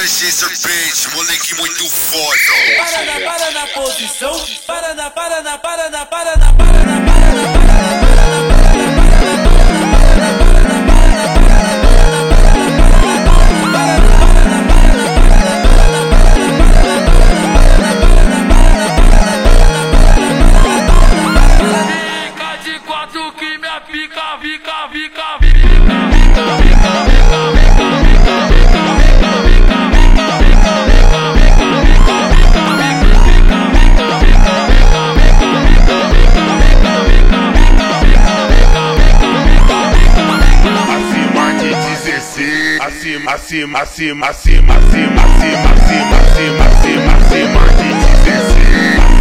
MC Serpente, moleque muito foda. Para na posição, para na Fica de quatro que minha pica, acima de 16.